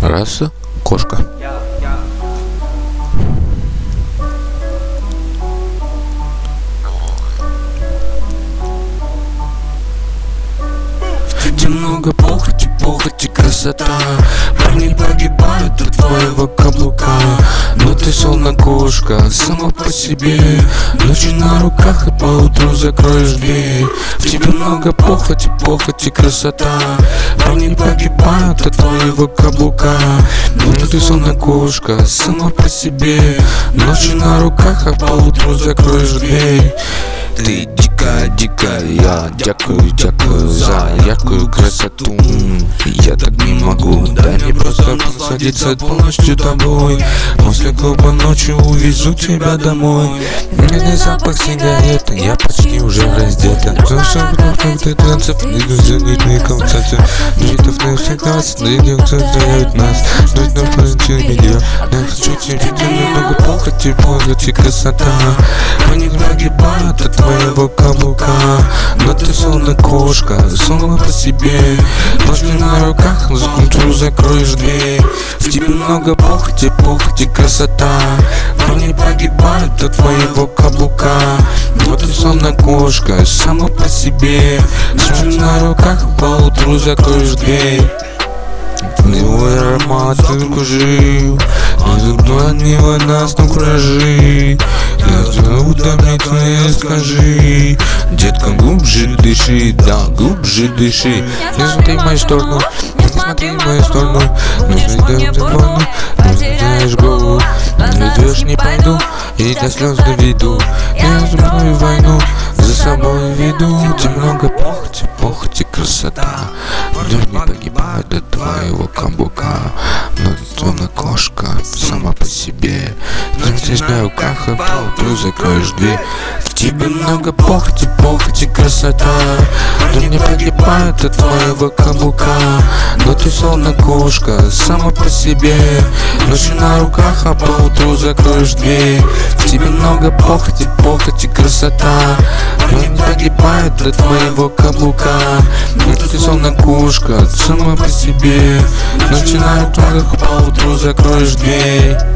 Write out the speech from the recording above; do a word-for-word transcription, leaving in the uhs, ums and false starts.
Раса кошка. Где много похоти, похоти, красота. Парни погибают от твоего каблука. Но ты словно кошка, сама по себе. Ночью на руках и поутру закроешь дверь. В тебе много похоти, похоти, красота. Парни погибают от твоего каблука. Но ты словно кошка, сама по себе. Ночью на руках, а поутру закроешь дверь. Ты дикая, дикая, я дякую, дякую за яркую красоту. Я так не могу, дай мне просто насладиться полностью тобой. После клуба ночью увезу тебя домой. Нежный запах сигареты, я почти уже раздета. Слушай, как ты танцев, иду за нитные концерты. Битов на всех нас, найдем, заставляют нас. Ждать на планете меня. Я хочу тебе, тебе много похоти, похоти, красота. Они погибают от твоего каблука. Но ты словно кошка, сама по себе. Ножки на руках, закруту, закроешь дверь. В тебе много похоти, похоти, красота. Парни погибают от твоего каблука. Но ты словно кошка, сама по себе. Ножки на руках, поутру закроешь дверь. Твой аромат кружил, запланила нас на куражи. Я зову, да мне твоя, скажи. Детка, глубже дыши, да, глубже дыши. Не смотри в мою сторону, не смотри в мою сторону. Нужно делать забавно, потеряешь голову. Ведешь, не пойду, и до слез доведу. Я заброю войну, за собой веду. Где много похоти, похоти, красота. Люди не погибают от твоего каблука. Но ты словно кошка, сама по себе. Ты на руках, а поутру закроешь дверь. В тебе много похоти, похоти, красота. Люди не погибают от твоего каблука. Но ты словно кошка, сама по себе. Ночью на руках, а поутру закроешь дверь. В тебе много похоти, похоти, красота. Люди не погибают от твоего каблука. Но ты словно кошка, сама по себе. Ночью на руках, а поутру закроешь дверь.